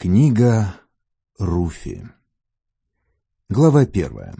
Книга Руфи. Глава 1.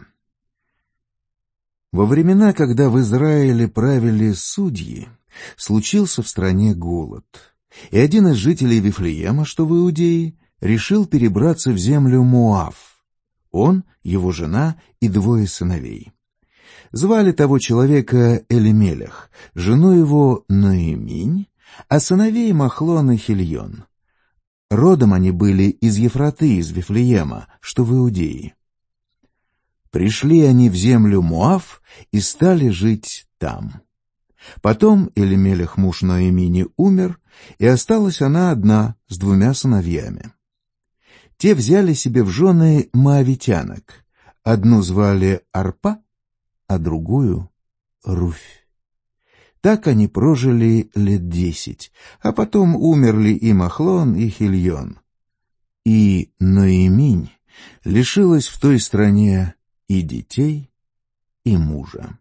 Во времена, когда в Израиле правили судьи, случился в стране голод, и один из жителей Вифлеема, что в Иудее, решил перебраться в землю Моав. Он, его жена и 2 сыновей. Звали того человека Элимелех, жену его Ноэминь, а сыновей Махлон и Хильон. Родом они были из Ефраты, из Вифлеема, что в Иудее. Пришли они в землю Моав и стали жить там. Потом Элимелех, муж Ноэмини, умер, и осталась она одна с 2 сыновьями. Те взяли себе в жены моавитянок. Одну звали Арпа, а другую — Руфь. Так они прожили лет 10, а потом умерли и Махлон, и Хильон. И Ноэминь лишилась в той стране и детей, и мужа.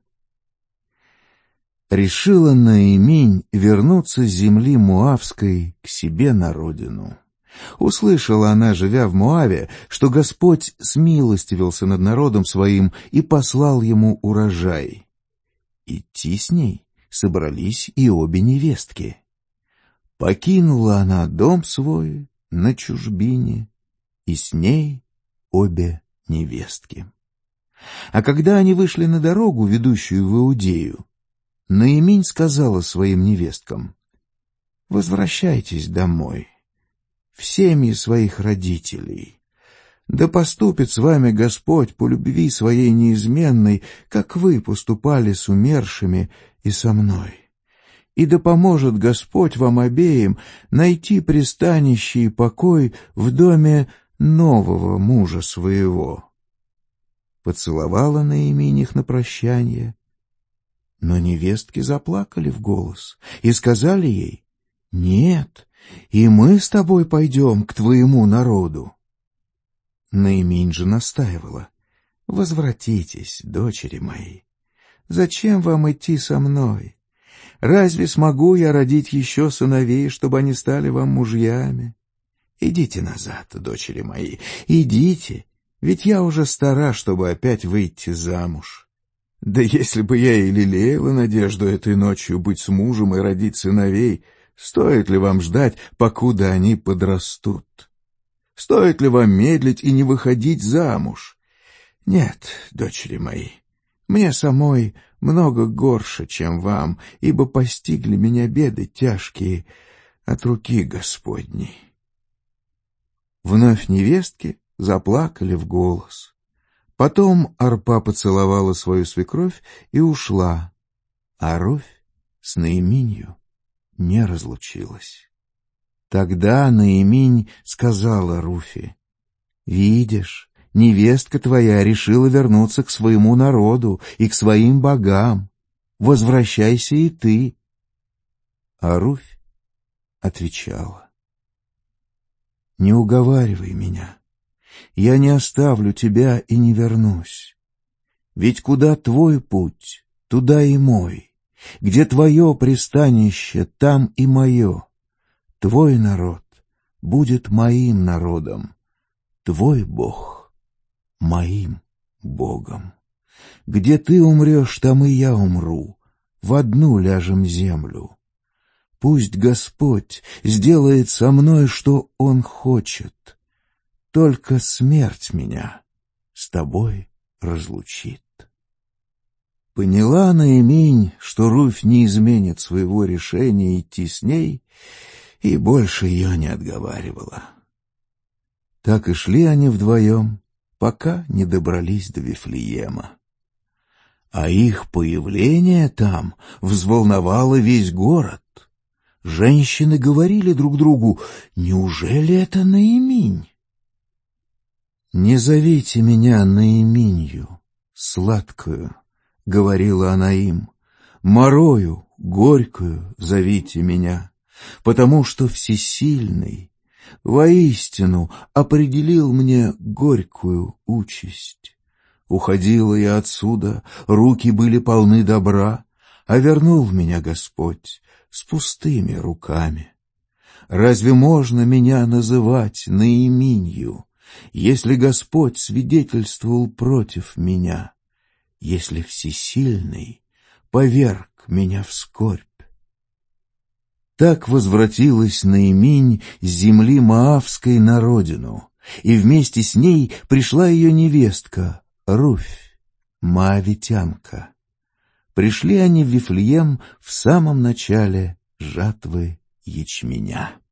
Решила Ноэминь вернуться с земли Моавской к себе на родину. Услышала она, живя в Моаве, что Господь смилостивился над народом своим и послал ему урожай. Идти с ней собрались и обе невестки. Покинула она дом свой на чужбине, и с ней обе невестки. А когда они вышли на дорогу, ведущую в Иудею, Ноэминь сказала своим невесткам: «Возвращайтесь домой, в семьи своих родителей. Да поступит с вами Господь по любви своей неизменной, как вы поступали с умершими и со мной. И да поможет Господь вам обеим найти пристанище и покой в доме нового мужа своего». Поцеловала Ноэминь их на прощание, но невестки заплакали в голос и сказали ей: «Нет, и мы с тобой пойдем к твоему народу». Ноэминь же настаивала: «Возвратитесь, дочери мои. Зачем вам идти со мной? Разве смогу я родить еще сыновей, чтобы они стали вам мужьями? Идите назад, дочери мои, идите, ведь я уже стара, чтобы опять выйти замуж. Да если бы я и лелеяла надежду этой ночью быть с мужем и родить сыновей, стоит ли вам ждать, покуда они подрастут? Стоит ли вам медлить и не выходить замуж? Нет, дочери мои, мне самой много горше, чем вам, ибо постигли меня беды тяжкие от руки Господней». Вновь невестки заплакали в голос. Потом Арпа поцеловала свою свекровь и ушла, а Руфь с Ноэминью не разлучилась. Тогда Ноэминь сказала Руфи: «Видишь, невестка твоя решила вернуться к своему народу и к своим богам. Возвращайся и ты». А Руфь отвечала: «Не уговаривай меня, я не оставлю тебя и не вернусь. Ведь куда твой путь, туда и мой, где твое пристанище, там и мое. Твой народ будет моим народом, твой Бог — моим Богом. Где ты умрешь, там и я умру, в одну ляжем землю. Пусть Господь сделает со мной, что Он хочет, только смерть меня с тобой разлучит». Поняла Ноэминь, что Руфь не изменит своего решения идти с ней, и больше ее не отговаривала. Так и шли они вдвоем, пока не добрались до Вифлеема. А их появление там взволновало весь город. Женщины говорили друг другу: «Неужели это Ноэминь?» «Не зовите меня Ноэминью, сладкую», — говорила она им, — «морою, горькую зовите меня, потому что Всесильный воистину определил мне горькую участь. Уходила я отсюда, руки были полны добра, а вернул меня Господь с пустыми руками. Разве можно меня называть Наиминью, если Господь свидетельствовал против меня, если Всесильный поверг меня в скорбь? Так возвратилась Наиминь с земли Моавской на родину, и вместе с ней пришла ее невестка Руфь, моавитянка. Пришли они в Вифлеем в самом начале жатвы ячменя.